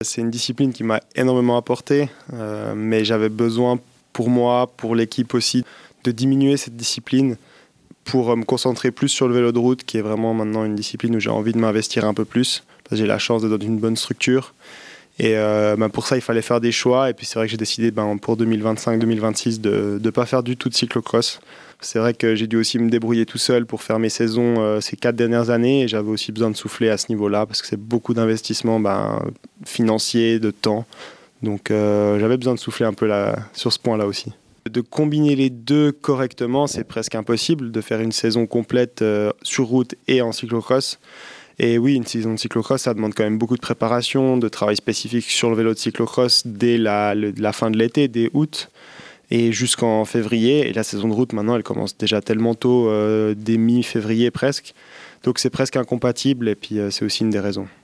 C'est une discipline qui m'a énormément apporté, mais j'avais besoin pour moi, pour l'équipe aussi, de diminuer cette discipline pour me concentrer plus sur le vélo de route, qui est vraiment maintenant une discipline où j'ai envie de m'investir un peu plus, parce que j'ai la chance d'être dans une bonne structure. Et pour ça, il fallait faire des choix. Et puis c'est vrai que j'ai décidé pour 2025-2026 de ne pas faire du tout de cyclocross. C'est vrai que j'ai dû aussi me débrouiller tout seul pour faire mes saisons ces 4 dernières années. Et j'avais aussi besoin de souffler à ce niveau-là, parce que c'est beaucoup d'investissement financier, de temps. Donc j'avais besoin de souffler un peu sur ce point-là aussi. De combiner les deux correctement, c'est presque impossible de faire une saison complète sur route et en cyclocross. Et oui, une saison de cyclocross, ça demande quand même beaucoup de préparation, de travail spécifique sur le vélo de cyclocross dès la fin de l'été, dès août et jusqu'en février. Et la saison de route, maintenant, elle commence déjà tellement tôt, dès mi-février presque. Donc c'est presque incompatible et puis c'est aussi une des raisons.